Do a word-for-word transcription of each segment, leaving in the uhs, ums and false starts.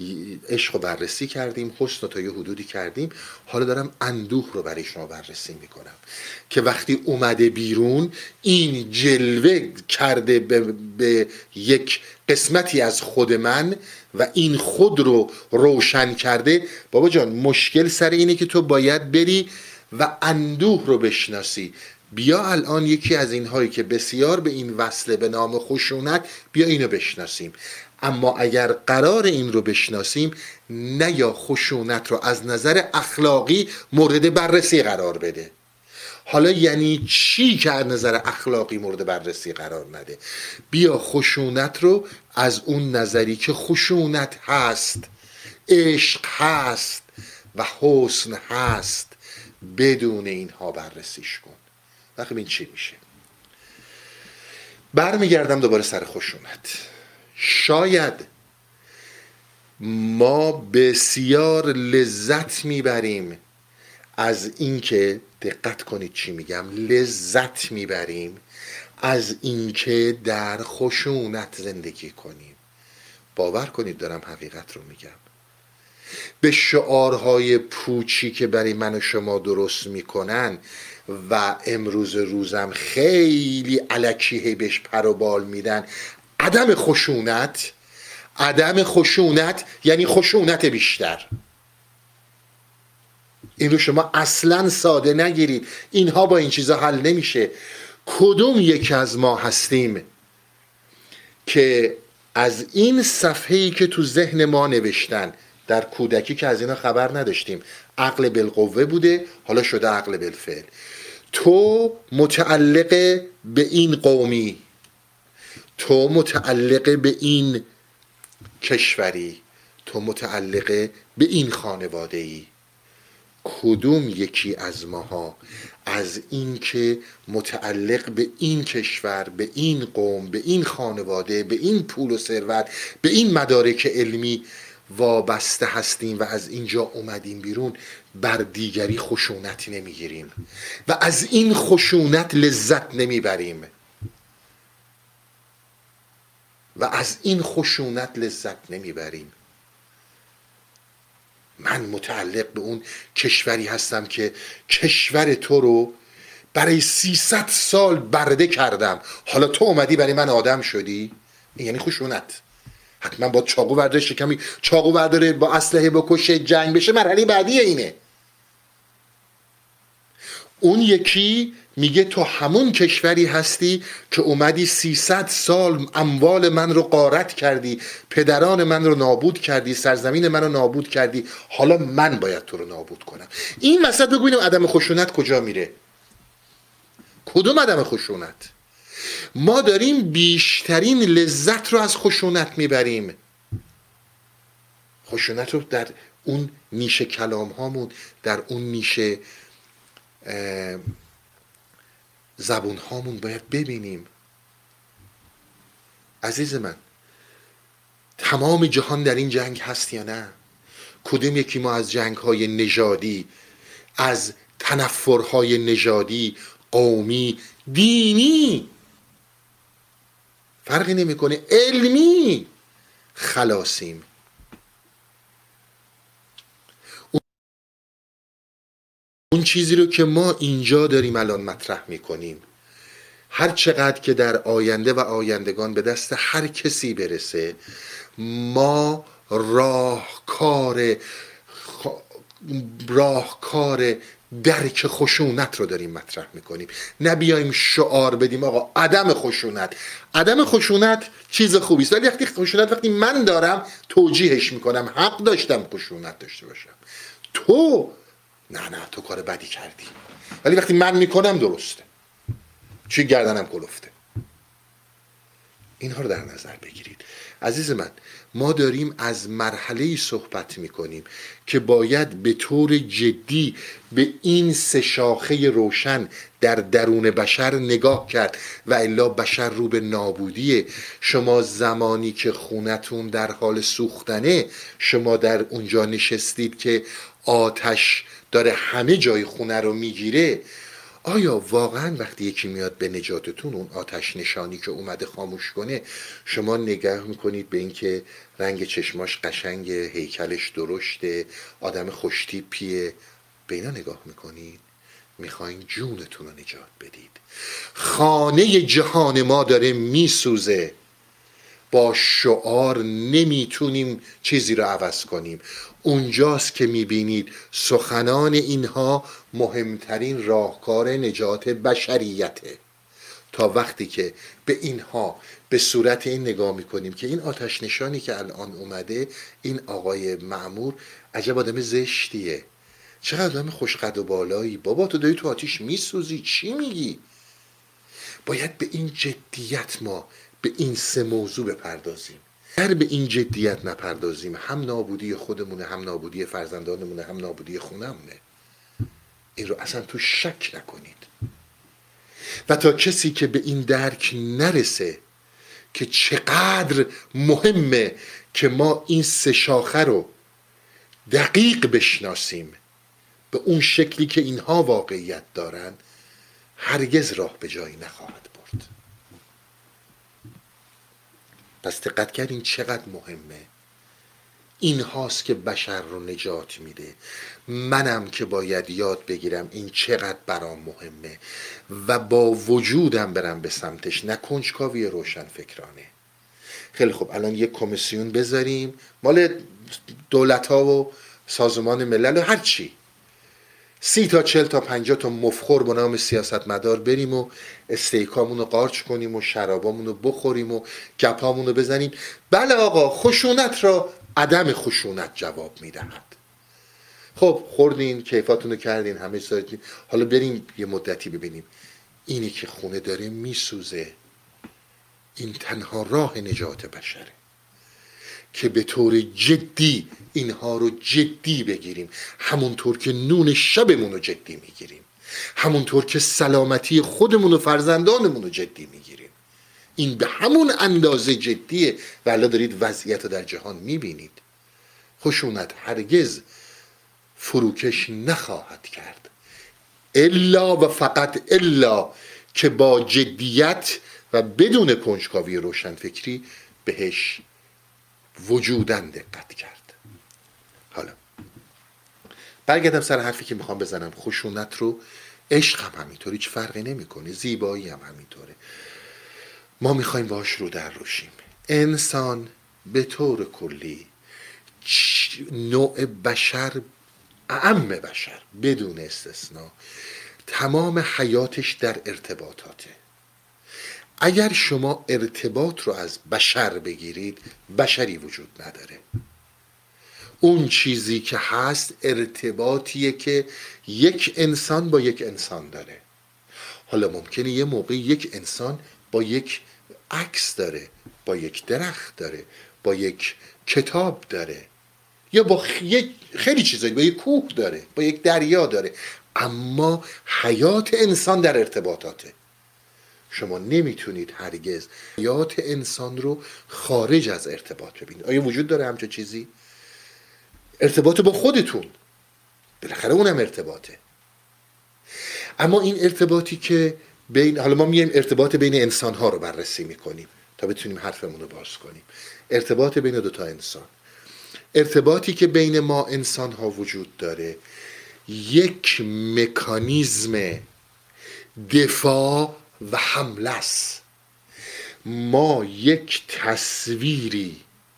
عشق رو بررسی کردیم، حسن رو تا یه حدودی کردیم، حالا دارم اندوه رو برای شما بررسی میکنم که وقتی اومده بیرون این جلوه کرده به, به یک قسمتی از خود من و این خود رو روشن کرده. بابا جان مشکل سر اینه که تو باید بری و اندوه رو بشناسی. بیا الان یکی از اینهایی که بسیار به این وصله به نام خشونت، بیا اینو بشناسیم. اما اگر قرار این رو بشناسیم، نه یا خشونت رو از نظر اخلاقی مورد بررسی قرار بده. حالا یعنی چی که از نظر اخلاقی مورد بررسی قرار نده؟ بیا خشونت رو از اون نظری که خشونت هست، عشق هست و حسن هست، بدون اینها بررسیش کن. وقتی این چی میشه؟ برمیگردم دوباره سر خشونت. شاید ما بسیار لذت میبریم از اینکه، دقت کنید چی میگم، لذت میبریم از اینکه در خشونت زندگی کنیم. باور کنید دارم حقیقت رو میگم. به شعارهای پوچی که برای من و شما درست میکنن و امروز روزم خیلی الکی بهش پر و بال میدن، عدم خشونت، عدم خشونت یعنی خشونت بیشتر. این رو شما اصلا ساده نگیرید، اینها با این چیزا حل نمیشه. کدوم یک از ما هستیم که از این صفحه‌ای که تو ذهن ما نوشتن در کودکی که از اینا خبر نداشتیم، عقل بالقوه بوده، حالا شده عقل بالفعل. تو متعلق به این قومی، تو متعلق به این کشوری، تو متعلق به این خانواده‌ای. کدوم یکی از ماها از این که متعلق به این کشور، به این قوم، به این خانواده، به این پول و ثروت، به این مدارک علمی وابسته هستیم و از اینجا اومدیم بیرون، بر دیگری خشونتی نمیگیریم و از این خشونت لذت نمیبریم و از این خشونت لذت نمیبریم. من متعلق به اون کشوری هستم که کشور تو رو برای سیصد سال برده کردم، حالا تو اومدی برای من آدم شدی. این یعنی خشونت. حتما با چاقو برداره شکمی، چاقو برداره با اسلحه بکشه، جنگ بشه، مرحله بعدی اینه. اون یکی میگه تو همون کشوری هستی که اومدی سیصد سال اموال من رو غارت کردی، پدران من رو نابود کردی، سرزمین من رو نابود کردی، حالا من باید تو رو نابود کنم. این وسط بگو ببینم عدم خشونت کجا میره؟ کدوم عدم خشونت؟ ما داریم بیشترین لذت رو از خشونت میبریم. خشونت رو در اون نیشه کلام هامون، در اون نیشه زبون هامون باید ببینیم. عزیز من، تمام جهان در این جنگ هست یا نه؟ کدوم یکی ما از جنگ های نژادی، از تنفرهای نژادی، قومی، دینی، فرقی نمیکنه، علمی خلاصیم؟ اون چیزی رو که ما اینجا داریم الان مطرح میکنیم، هر چقدر که در آینده و آیندگان به دست هر کسی برسه، ما راهکار راهکار درک خشونت رو داریم مطرح میکنیم. نه بیایم شعار بدیم آقا عدم خشونت. عدم خشونت چیز خوبی است، ولی وقتی خشونت وقتی من دارم توجیهش میکنم، حق داشتم خشونت داشته باشم. تو نه نه تو کار بدی کردی، ولی وقتی من میکنم درسته، چی گردنم کلفته. اینها رو در نظر بگیرید. عزیز من، ما داریم از مرحله‌ای صحبت میکنیم که باید به طور جدی به این سه شاخه روشن در درون بشر نگاه کرد و الا بشر رو به نابودیه. شما زمانی که خونتون در حال سوختنه، شما در اونجا نشستید که آتش داره همه جای خونه رو میگیره، آیا واقعا وقتی یکی میاد به نجاتتون، اون آتش نشانی که اومده خاموش کنه، شما نگاه میکنید به اینکه رنگ چشماش قشنگه، هیکلش درشته، آدم خوشتیپیه، به اینا نگاه میکنید؟ میخواین جونتون رو نجات بدید. خانه جهان ما داره میسوزه، با شعار نمیتونیم چیزی رو عوض کنیم. اونجاست که میبینید سخنان اینها مهمترین راهکار نجات بشریته. تا وقتی که به اینها به صورت این نگاه میکنیم که این آتش نشانی که الان اومده، این آقای مأمور عجب آدم زشتیه، چقدر آدم خوشقد و بالایی، بابا تو داری تو آتیش میسوزی، چی میگی؟ باید به این جدیت ما به این سه موضوع بپردازیم. اگر به این جدیت نپردازیم، هم نابودی خودمونه، هم نابودی فرزندانمونه، هم نابودی خونمونه. این رو اصلا تو شک نکنید. و تا کسی که به این درک نرسه که چقدر مهمه که ما این سه شاخه رو دقیق بشناسیم به اون شکلی که اینها واقعیت دارن، هرگز راه به جایی نخواهد برد. پس دقت کردین چقدر مهمه. این هاست که بشر رو نجات میده. منم که باید یاد بگیرم این چقدر برام مهمه و با وجودم برم به سمتش، نه کنجکاوی روشن فکرانه. خیلی خوب، الان یک کمیسیون بذاریم مال دولت ها و سازمان ملل و هر چی، سی تا چل تا پنجاه تا مفخور به نام سیاستمدار بریم و استیکامون رو قارچ کنیم و شرابامون رو بخوریم و گپامون رو بزنیم. بله آقا، خشونت را عدم خشونت جواب میدهد. خب خوردین، کیفاتون رو کردین، همه سایتین، حالا بریم یه مدتی ببینیم اینی که خونه داره میسوزه، این تنها راه نجات بشره که به طور جدی اینها رو جدی بگیریم، همونطور که نون شبمون رو جدی میگیریم، همونطور که سلامتی خودمون و فرزندانمون رو جدی میگیریم. این به همون اندازه جدیه و الان دارید وضعیت رو در جهان میبینید. خشونت هرگز فروکش نخواهد کرد الا و فقط الا که با جدیت و بدون کنجکاوی روشنفکری بهش وجودن دقت کرد. حالا برگردم سر حرفی که میخوام بزنم. خشونت رو، عشق هم همینطور، هیچ فرقی نمیکنه، زیبایی هم همینطوره. ما میخوایم باش رو در روشیم. انسان به طور کلی، نوع بشر، اعم بشر بدون استثناء، تمام حیاتش در ارتباطاته. اگر شما ارتباط رو از بشر بگیرید، بشری وجود نداره. اون چیزی که هست ارتباطیه که یک انسان با یک انسان داره. حالا ممکنه یه موقع یک انسان با یک عکس داره، با یک درخت داره، با یک کتاب داره، یا با خیلی چیزایی، با یک کوه داره، با یک دریا داره، اما حیات انسان در ارتباطاته. شما نمیتونید هرگز حیات انسان رو خارج از ارتباط ببینید. آیا وجود داره همچون چیزی؟ ارتباط با خودتون، بالاخره اونم ارتباطه. اما این ارتباطی که بین، حالا ما میایم ارتباط بین انسان ها رو بررسی میکنیم تا بتونیم حرفمون رو باز کنیم. ارتباط بین دو تا انسان، ارتباطی که بین ما انسان ها وجود داره، یک مکانیزم دفاع و حمله است. ما یک تصویری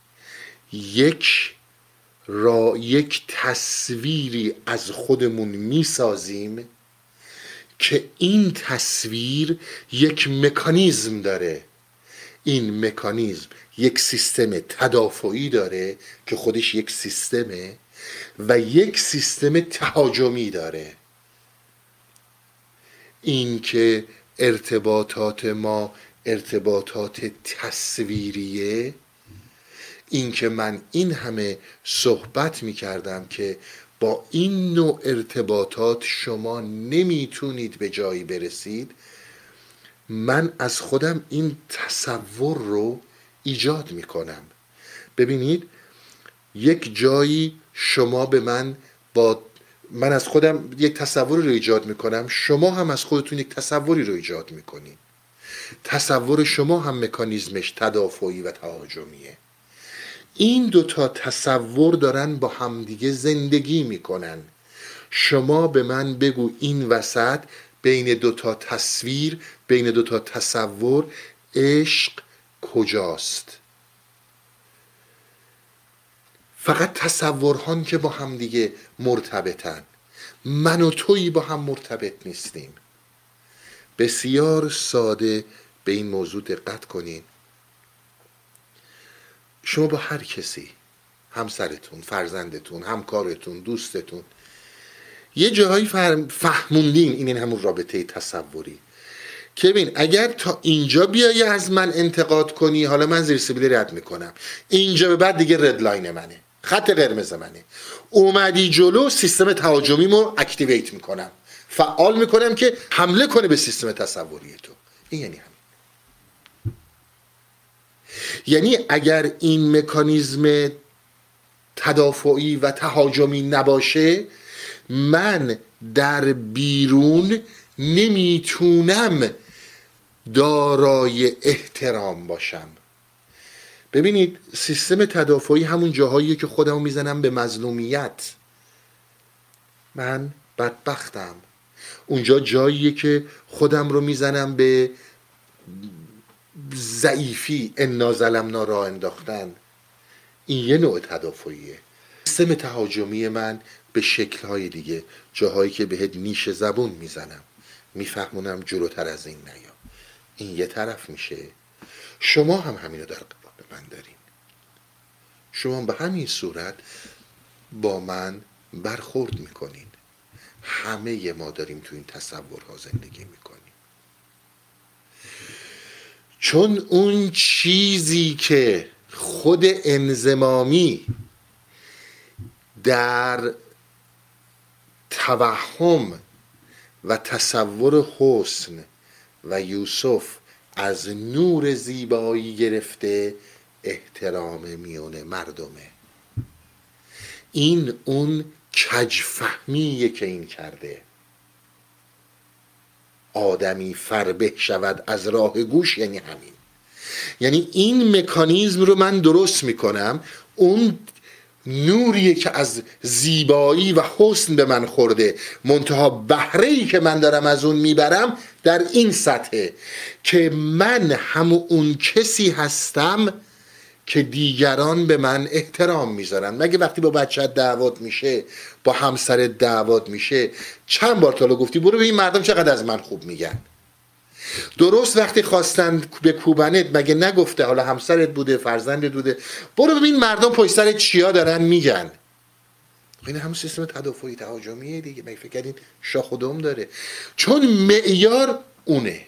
یک را یک تصویری از خودمون میسازیم که این تصویر یک مکانیزم داره. این مکانیزم یک سیستم تدافعی داره که خودش یک سیستمه و یک سیستم تهاجمی داره. این که ارتباطات ما ارتباطات تصویریه، این که من این همه صحبت می کردم که با این نوع ارتباطات شما نمیتونید به جایی برسید، من از خودم این تصور رو ایجاد می کنم. ببینید، یک جایی شما به من با من از خودم یک تصوری رو ایجاد میکنم، شما هم از خودتون یک تصوری رو ایجاد میکنین. تصور شما هم مکانیزمش تدافعی و تهاجمیه. این دوتا تصور دارن با همدیگه زندگی میکنن. شما به من بگو این وسط بین دوتا تصویر، بین دوتا تصور، عشق کجاست؟ فقط تصورهان که با هم دیگه مرتبطن. من و تویی با هم مرتبط نیستیم. بسیار ساده به این موضوع دقت کنین. شما با هر کسی، همسرتون، فرزندتون، همکارتون، دوستتون، یه جایی فهموندین این این همون رابطه تصوری که ببین اگر تا اینجا بیایی از من انتقاد کنی، حالا من زیر سبیل رد میکنم، اینجا به بعد دیگه ردلاین منه، خط قرمز منه. اومدی جلو، سیستم تهاجمیمو اکتیویت میکنم، فعال میکنم که حمله کنه به سیستم تصوری تو. این یعنی همین. یعنی اگر این مکانیزم تدافعی و تهاجمی نباشه، من در بیرون نمیتونم دارای احترام باشم. ببینید سیستم تدافعی همون جاهاییه که خودمو میزنم به مظلومیت، من بدبختم. اونجا جاییه که خودم رو میزنم به ضعیفی، انا ظلمنا راه انداختن. این یه نوع تدافعیه. سیستم تهاجمی من به شکل‌های دیگه، جاهایی که بهت نیش زبون میزنم، میفهمونم جلوتر از این نیا. این یه طرف میشه. شما هم همینو در قبال من دارین. شما به همین صورت با من برخورد میکنین. همه ما داریم تو این تصورها زندگی میکنیم. چون اون چیزی که خود انضمامی در توهم و تصور حسن و یوسف از نور زیبایی گرفته، احترام میون مردمه. این اون کجفهمیه که این کرده. آدمی فربه شود از راه گوش، یعنی همین. یعنی این مکانیزم رو من درست میکنم. اون نوریه که از زیبایی و حسن به من خورده، منتها بهره‌ای که من دارم از اون میبرم در این سطحه که من همون اون کسی هستم که دیگران به من احترام میذارن. مگه وقتی با بچه‌ت دعوات میشه، با همسرت دعوات میشه، چند بار تا گفتی برو ببین مردم چقدر از من خوب میگن؟ درست وقتی خواستن به کوبنت مگه نگفته، حالا همسرت بوده، فرزندت بوده، برو ببین مردم پشت سرت چیا دارن میگن؟ این همون سیستم تدافعی تهاجمیه دیگه. مگه فکر کردین شاخ و دم داره؟ چون معیار اونه،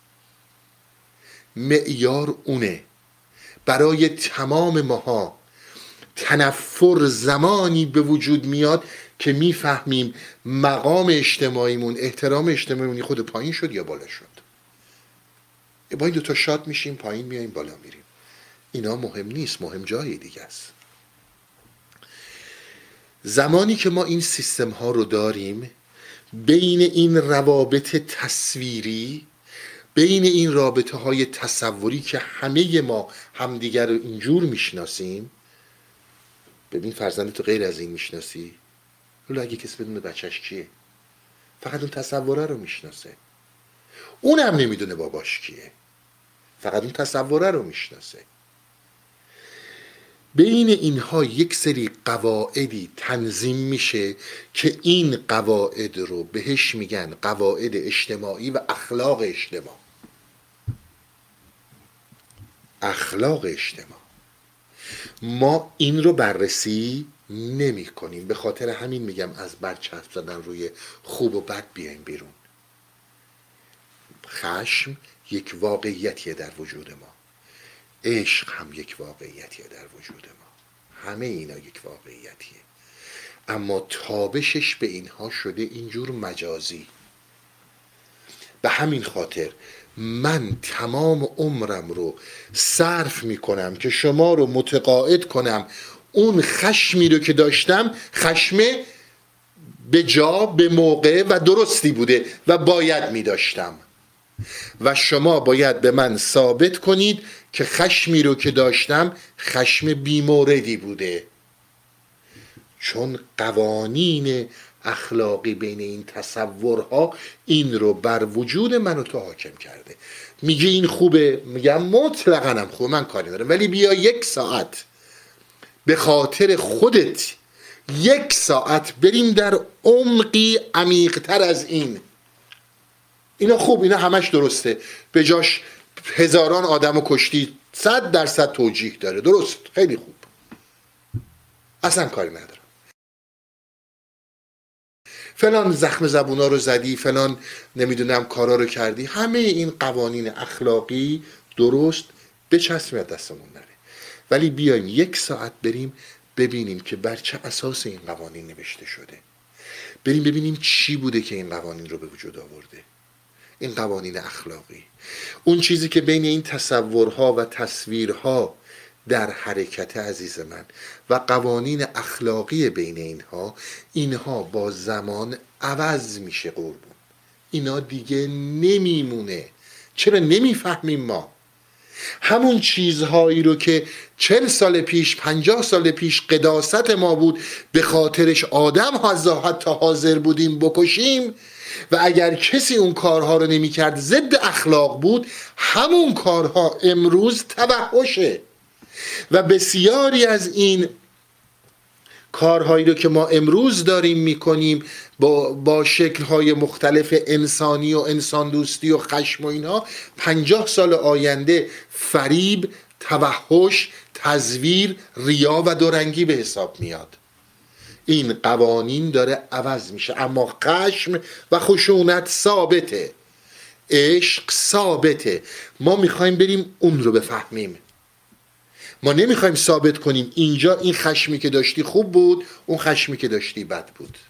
معیار اونه. برای تمام ماها تنفر زمانی به وجود میاد که میفهمیم مقام اجتماعیمون، احترام اجتماعیمون خود پایین شد یا بالا شد. با این دوتا شاد میشیم، پایین میاییم، بالا میریم. اینا مهم نیست، مهم جای دیگه است. زمانی که ما این سیستم ها رو داریم، بین این روابط تصویری، بین این رابطه های تصوری که همه ما همدیگر رو اینجور میشناسیم. ببین فرزندتو غیر از این میشناسی؟ ولی اگه کسی بدونه بچهش کیه، فقط اون تصوره رو میشناسه. اونم نمیدونه باباش کیه، فقط اون تصوره رو میشناسه. بین اینها یک سری قواعدی تنظیم میشه که این قواعد رو بهش میگن قواعد اجتماعی و اخلاق اجتماع. اخلاق اجتماع ما این رو بررسی نمی کنیم. به خاطر همین میگم از برچسب زدن روی خوب و بد بیایم بیرون. خشم یک واقعیتیه در وجود ما، عشق هم یک واقعیتیه در وجود ما، همه اینا یک واقعیتیه، اما تابشش به اینها شده اینجور مجازی. به همین خاطر من تمام عمرم رو صرف میکنم که شما رو متقاعد کنم اون خشمی رو که داشتم خشم به جا، به موقع و درستی بوده و باید می داشتم و شما باید به من ثابت کنید که خشمی رو که داشتم خشم بیموردی بوده، چون قوانین اخلاقی بین این تصورها این رو بر وجود من و تو حاکم کرده. میگه این خوبه، میگم مطلقاً هم خوبه، من کاری ندارم، ولی بیا یک ساعت به خاطر خودت یک ساعت بریم در عمقی عمیق‌تر از این. اینا خوب، اینا همش درسته، به جاش هزاران آدمو کشتی، صد درصد توجیه داره، درست، خیلی خوب، اصلا کاری ندارم. فلان زخم زبونا رو زدی، فلان نمیدونم کارا رو کردی، همه این قوانین اخلاقی درست، بچسبیم دستمون نره، ولی بیایم یک ساعت بریم ببینیم که بر چه اساس این قوانین نوشته شده، بریم ببینیم چی بوده که این قوانین رو به وجود آورده، این قوانین اخلاقی، اون چیزی که بین این تصورها و تصویرها در حرکت عزیز من و قوانین اخلاقی بین اینها، اینها با زمان عوض میشه قربون، اینا دیگه نمیمونه. چرا نمیفهمیم ما؟ همون چیزهایی رو که چل سال پیش، پنجاه سال پیش قداست ما بود، به خاطرش آدم ها حتی حاضر بودیم بکشیم و اگر کسی اون کارها رو نمی کرد ضد اخلاق بود، همون کارها امروز توحشه و بسیاری از این کارهایی رو که ما امروز داریم میکنیم با, با شکلهای مختلف انسانی و انسان دوستی و خشم و اینها، پنجاه سال آینده فریب، توحش، تزویر، ریا و دورنگی به حساب میاد. این قوانین داره عوض میشه، اما خشم و خشونت ثابته، عشق ثابته. ما میخوایم بریم اون رو بفهمیم، ما نمیخوایم ثابت کنیم اینجا این خشمی که داشتی خوب بود، اون خشمی که داشتی بد بود.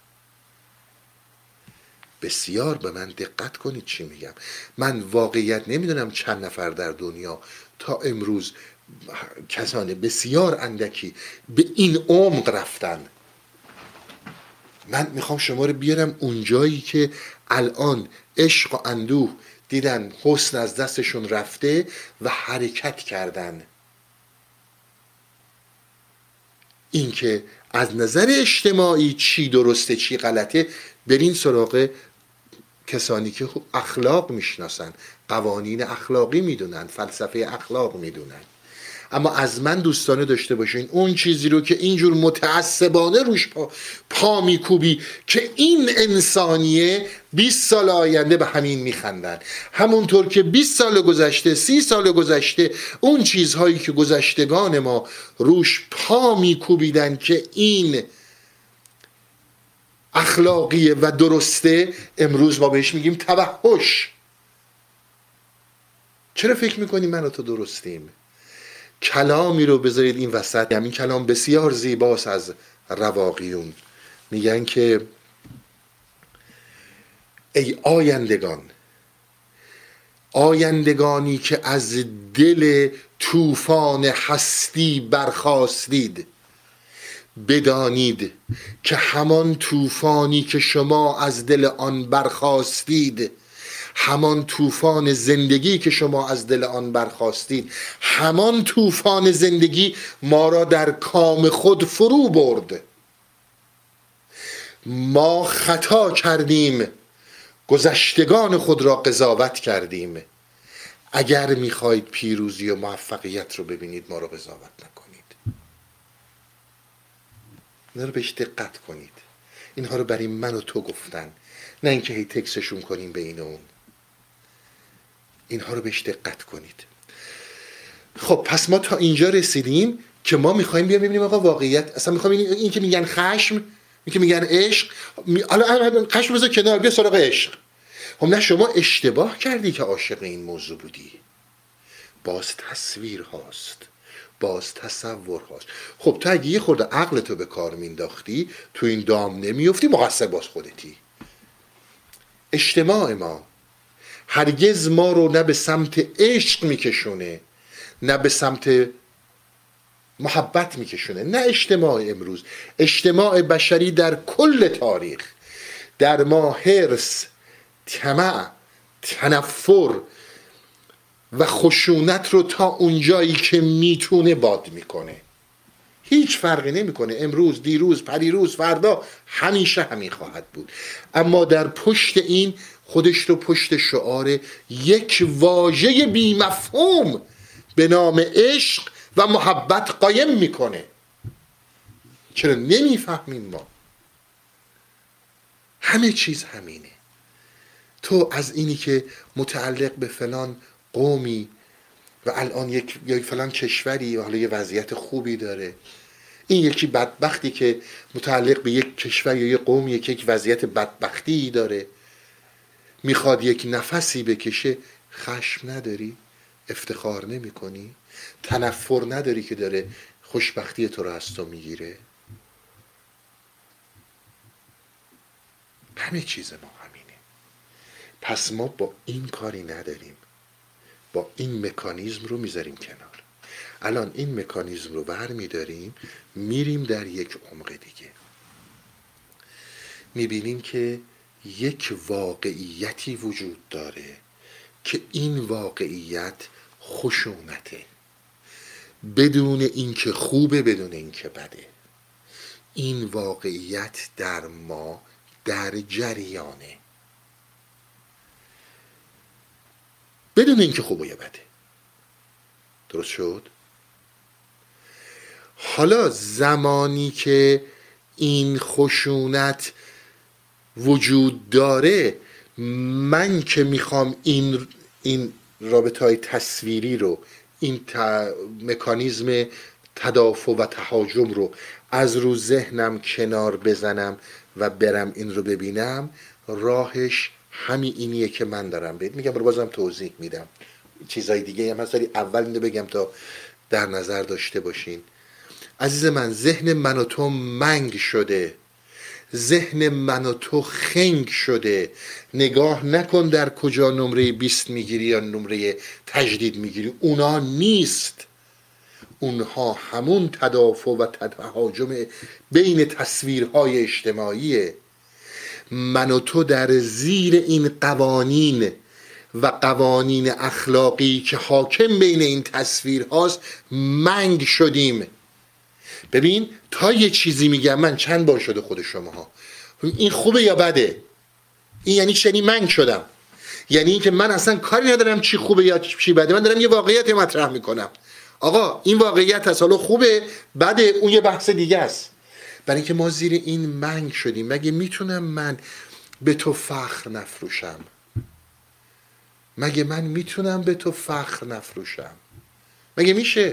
بسیار به من دقت کنید چی میگم. من واقعیت نمیدونم چند نفر در دنیا تا امروز، کسان بسیار اندکی به این عمق رفتن. من میخوام شما رو بیارم اونجایی که الان عشق و اندوه دیدن حسن از دستشون رفته و حرکت کردن. این که از نظر اجتماعی چی درسته چی غلطه، برین سراغ کسانی که اخلاق میشناسن، قوانین اخلاقی میدونن، فلسفه اخلاق میدونن. اما از من دوستانه داشته باشین اون چیزی رو که اینجور متعصبانه روش پا, پا میکوبی که این انسانیه، بیست سال آینده به همین میخندن، همونطور که بیست سال گذشته، سی سال گذشته اون چیزهایی که گذشتگان ما روش پا میکوبیدن که این اخلاقیه و درسته، امروز ما بهش میگیم توحش. چرا فکر میکنیم من و تو درستیم؟ کلامی رو بذارید این وسط، همین کلام بسیار زیباست از رواقیون، میگن که ای آیندگان، آیندگانی که از دل طوفان هستی برخاستید، بدانید که همان طوفانی که شما از دل آن برخاستید، همان طوفان زندگی که شما از دل آن برخاستید، همان طوفان زندگی ما را در کام خود فرو برد. ما خطا کردیم، گذشتگان خود را قضاوت کردیم. اگر میخواید پیروزی و موفقیت رو ببینید، ما را قضاوت نکنید. اینا رو بهش دقت کنید. اینها رو برای من و تو گفتن، نه اینکه هی تکسشون کنیم بین اون. اینها رو بهش دقت کنید. خب پس ما تا اینجا رسیدیم که ما میخوایم بیام ببینیم آقا واقعیت اصلا میخوایم این, این که میگن خشم، این که میگن عشق، حالا خشم بذار کنار، بیا سراغ عشق. خب نه، شما اشتباه کردی که عاشق این موضوع بودی. باز تصویر هاست، باز تصور هاست. خب تو اگه یه خورده عقلتو به کار مینداختی، تو این دام نمیفتی، مقصر باز خودتی. اجتماع ما هرگز ما رو نه به سمت عشق میکشونه، نه به سمت محبت میکشونه. نه اجتماع امروز، اجتماع بشری در کل تاریخ در ما حرص، طمع، تنفر و خشونت رو تا اونجایی که میتونه باد میکنه. هیچ فرقی نمیکنه، امروز، دیروز، پریروز، فردا، همیشه همین خواهد بود. اما در پشت این خودش رو پشت شعار یک واژه بی مفهوم به نام عشق و محبت قایم میکنه. چرا نمیفهمیم ما؟ همه چیز همینه. تو از اینی که متعلق به فلان قومی و الان یک یا فلان کشوری و حالا یه وضعیت خوبی داره، این یکی بدبختی که متعلق به یک کشور یا یک قومی که یک وضعیت بدبختی داره، میخواد یک نفسی بکشه، خشم نداری؟ افتخار نمی کنی؟ تنفر نداری که داره خوشبختی تو رو از تو میگیره؟ همه چیز ما همینه. پس ما با این کاری نداریم، با این مکانیزم رو میذاریم کنار. الان این مکانیزم رو بر میداریم، میریم در یک عمق دیگه، میبینیم که یک واقعیتی وجود داره که این واقعیت خشونته، بدون اینکه خوبه، بدون اینکه بده. این واقعیت در ما در جریانه، بدون اینکه خوبه یا بده. درست شد؟ حالا زمانی که این خشونت وجود داره، من که میخوام این این رابطه های تصویری رو، این ت... مکانیزم تدافع و تهاجم رو از رو ذهنم کنار بزنم و برم این رو ببینم، راهش همین اینیه که من دارم بهت میگم. رو بازم توضیح میدم، چیزای دیگه هم هست، ولی اول اینو بگم تا در نظر داشته باشین. عزیز من، ذهن من و تو منگ شده، ذهن من و تو خنگ شده. نگاه نکن در کجا نمره بیست میگیری یا نمره تجدید میگیری، اونا نیست. اونها همون تدافع و تهاجم بین تصویرهای اجتماعیه. من و تو در زیر این قوانین و قوانین اخلاقی که حاکم بین این تصویرهاست منگ شدیم. ببین، تا یه چیزی میگم من، چند بار شده خود شماها، این خوبه یا بده؟ این یعنی چی؟ یعنی منگ شدم، یعنی اینکه من اصلا کاری ندارم چی خوبه یا چی بده، من دارم یه واقعیت مطرح میکنم. آقا این واقعیت هست، حالا خوبه بده اون یه بحث دیگه است. برای اینکه ما زیر این منگ شدیم. مگه میتونم من به تو فخر نفروشم؟ مگه من میتونم به تو فخر نفروشم؟ مگه میشه؟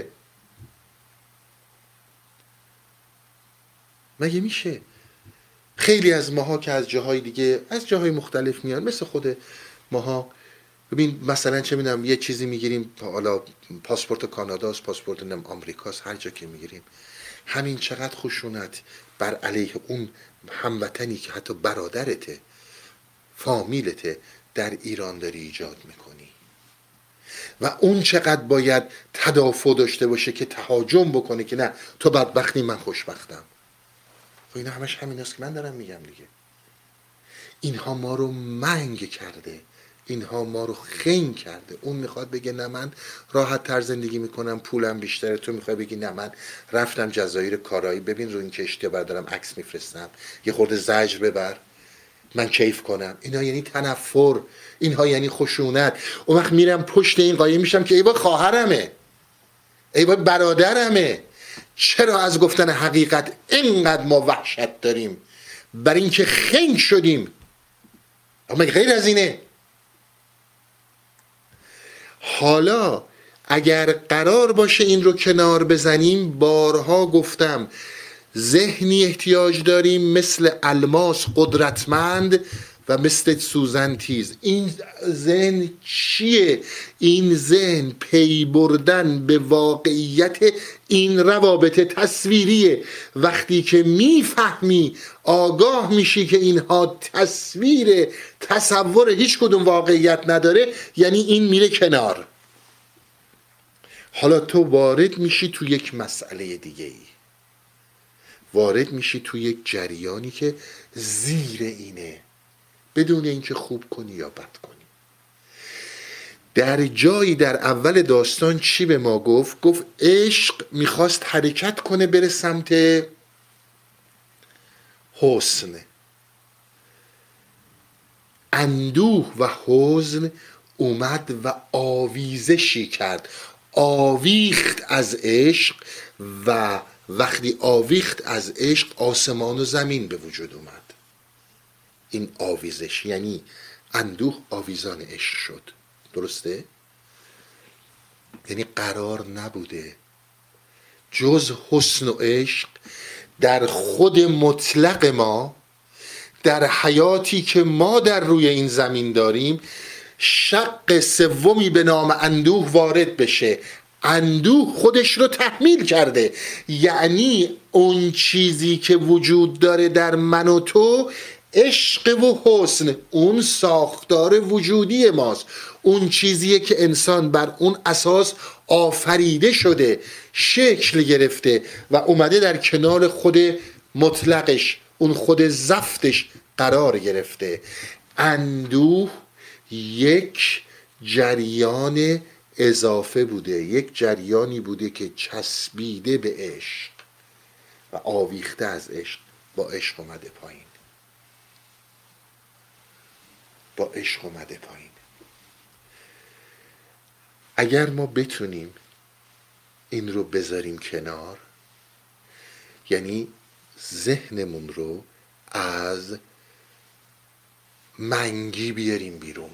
مگه میشه؟ خیلی از ماها که از جاهای دیگه، از جاهای مختلف میان، مثل خود ماها، ببین مثلا چه میدونم یه چیزی میگیریم، حالا پاسپورت کاناداست، پاسپورت نم آمریکاست، هر جا که میگیریم، همین چقدر خشونت بر علیه اون هموطنی که حتی برادرته، فامیلته، در ایران داری ایجاد میکنی. و اون چقدر باید تدافع داشته باشه که تهاجم بکنه که نه تو بدبختی من خوشبختم. و اینا همش همین است که من دارم میگم دیگه. اینها ما رو منگ کرده، اینها ما رو خنگ کرده. اون میخواد بگه نه من راحت تر زندگی میکنم، پولم بیشتره. تو میخوای بگی نه من رفتم جزایر کارایی، ببین رو این کشتی بردارم عکس میفرستم، یه خورده زجر ببر من کیف کنم. اینا یعنی تنفر، اینها یعنی خشونت. اون وقت میرم پشت این قایم میشم که ای با خواهرمه، ای با برادرمه. چرا از گفتن حقیقت اینقدر ما وحشت داریم؟ برای اینکه خنگ شدیم. اما غیر از اینه. حالا اگر قرار باشه این رو کنار بزنیم، بارها گفتم ذهنی احتیاج داریم مثل الماس قدرتمند و مثل سوزن تیز. این ذهن چیه؟ این ذهن پی بردن به واقعیت این روابط تصویریه. وقتی که میفهمی، آگاه میشی که اینها تصویر، تصور هیچ کدوم واقعیت نداره، یعنی این میره کنار. حالا تو وارد میشی تو یک مسئله دیگه ای، وارد میشی تو یک جریانی که زیر اینه. بدون اینکه خوب کنی یا بد کنی. در جایی در اول داستان چی به ما گفت؟ گفت عشق میخواست حرکت کنه بره سمت حسن. اندوه و حزن اومد و آویزشی کرد، آویخت از عشق، و وقتی آویخت از عشق آسمان و زمین به وجود اومد. این آویزش یعنی اندوه آویزان عشق شد. درسته؟ یعنی قرار نبوده جز حسن و عشق در خود مطلق ما، در حیاتی که ما در روی این زمین داریم، شق سومی به نام اندوه وارد بشه. اندوه خودش رو تحمیل کرده، یعنی اون چیزی که وجود داره در من و تو عشق و حسن، اون ساختار وجودی ماست، اون چیزیه که انسان بر اون اساس آفریده شده، شکل گرفته و اومده در کنار خود مطلقش، اون خود زفتش قرار گرفته. اندوه یک جریان اضافه بوده، یک جریانی بوده که چسبیده به عشق و آویخته از عشق، با عشق اومده پایین، با عشق اومده پایین. اگر ما بتونیم این رو بذاریم کنار، یعنی ذهنمون رو از منگی بیاریم بیرون،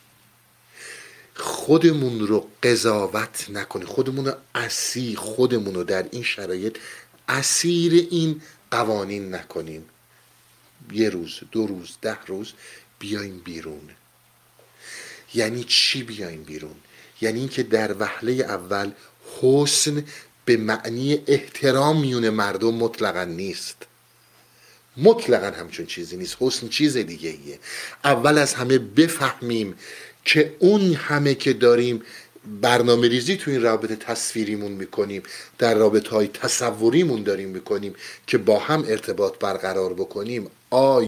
خودمون رو قضاوت نکنیم، خودمون رو اسیر، خودمون رو در این شرایط اسیر این قوانین نکنیم، یه روز، دو روز، ده روز بیایم بیرون. یعنی چی بیایم بیرون؟ یعنی اینکه در وهله اول حسن به معنی احترام میون مردم مطلقا نیست، مطلقا همچون چیزی نیست. حسن چیز دیگه ایه. اول از همه بفهمیم که اون همه که داریم برنامه ریزی تو این رابطه تصویریمون میکنیم، در رابطه های تصوریمون داریم میکنیم که با هم ارتباط برقرار بکنیم، آیا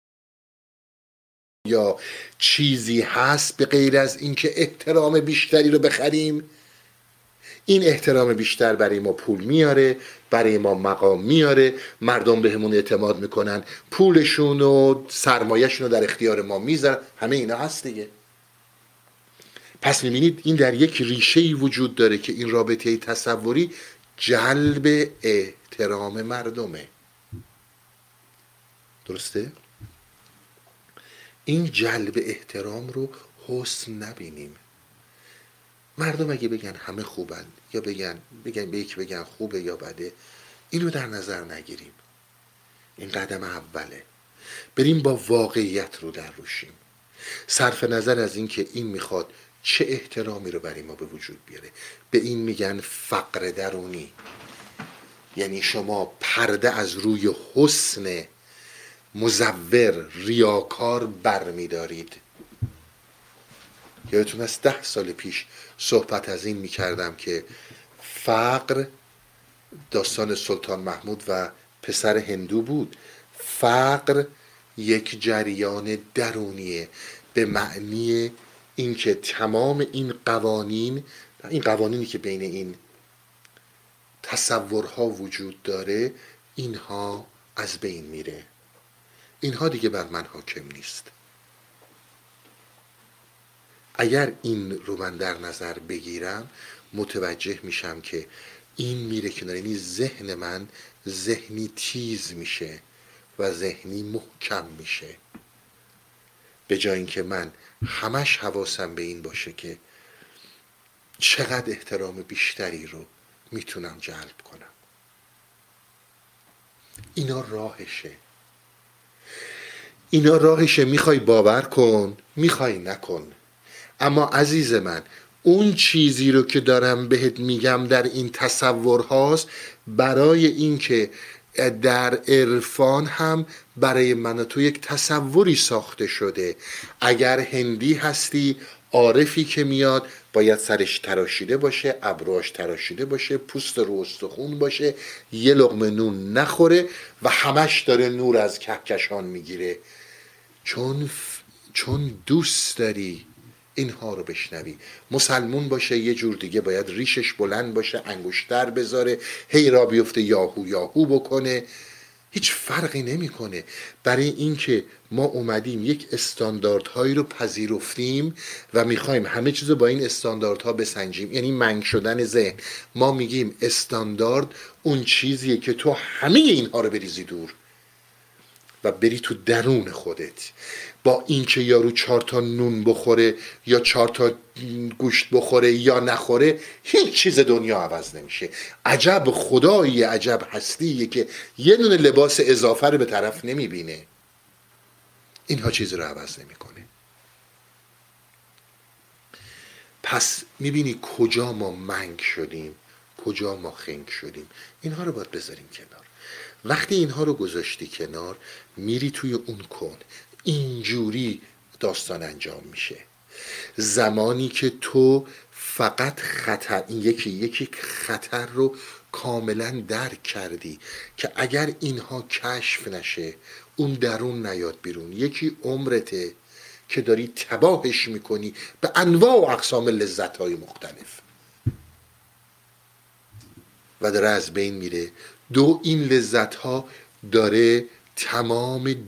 یا چیزی هست به غیر از اینکه احترام بیشتری رو بخریم؟ این احترام بیشتر برای ما پول میاره، برای ما مقام میاره، مردم بهمون اعتماد میکنن، پولشون و سرمایهشون رو در اختیار ما میذارن، همه اینا هست دیگه. پس میبینید این در یک ریشه‌ای وجود داره که این رابطه تصوری جلب احترام مردمه. درسته؟ این جلب احترام رو حسن نبینیم. مردم اگه بگن همه خوبن یا بگن بگن به یک بگن خوبه یا بده، اینو در نظر نگیریم. این قدم اوله. بریم با واقعیت رو در روشیم، صرف نظر از این که این میخواد چه احترامی رو برای ما به وجود بیاره. به این میگن فقر درونی، یعنی شما پرده از روی حسن مزور ریاکار برمیدارید. یادتون از ده سال پیش صحبت از این میکردم که فقر داستان سلطان محمود و پسر هندو بود. فقر یک جریان درونیه، به معنی اینکه تمام این قوانین، این قوانینی که بین این تصورها وجود داره، اینها از بین میره، اینها دیگه بر من حاکم نیست. اگر این رو من در نظر بگیرم متوجه میشم که این میره کنار، یعنی ذهن من ذهنی تیز میشه و ذهنی محکم میشه، به جای اینکه من همش حواسم به این باشه که چقدر احترام بیشتری رو میتونم جلب کنم. اینا راهشه، اینا راهشه. میخوای باور کن، میخوای نکن. اما عزیز من، اون چیزی رو که دارم بهت میگم در این تصور هاست، برای اینکه در عرفان هم برای من و تو یک تصوری ساخته شده. اگر هندی هستی، عارفی که میاد باید سرش تراشیده باشه، ابروهاش تراشیده باشه، پوست رو استخون باشه، یه لقمه نون نخوره و همش داره نور از کهکشان میگیره، چون چون دوست داری اینها رو بشنوی. مسلمون باشه یه جور دیگه باید ریشش بلند باشه، انگشتر بذاره، هی را بیفته یاهو یاهو بکنه، هیچ فرقی نمیکنه. برای اینکه ما اومدیم یک استانداردهایی رو پذیرفتیم و میخوایم همه چیز رو با این استانداردها بسنجیم، یعنی منگ شدن ذهن. ما میگیم استاندارد اون چیزیه که تو همه اینها رو بریزی دور و بری تو درون خودت. با اینکه یارو چهار تا نون بخوره یا چهار تا گوشت بخوره یا نخوره، هیچ چیز دنیا عوض نمیشه. عجب خدایی، عجب هستیه که یه دونه لباس اضافه رو به طرف نمیبینه. اینها چیز رو عوض نمیکنه. پس میبینی کجا ما منگ شدیم، کجا ما خنگ شدیم. اینها رو باید بذاریم کنار. وقتی اینها رو گذاشتی کنار، میری توی اون کن. اینجوری داستان انجام میشه. زمانی که تو فقط خطر، این یکی یکی خطر رو کاملا درک کردی که اگر اینها کشف نشه، اون درون نیاد بیرون، یکی عمرته که داری تباهش میکنی به انواع و اقسام لذت‌های مختلف و داره از بین میره. دو، این لذت‌ها داره تمام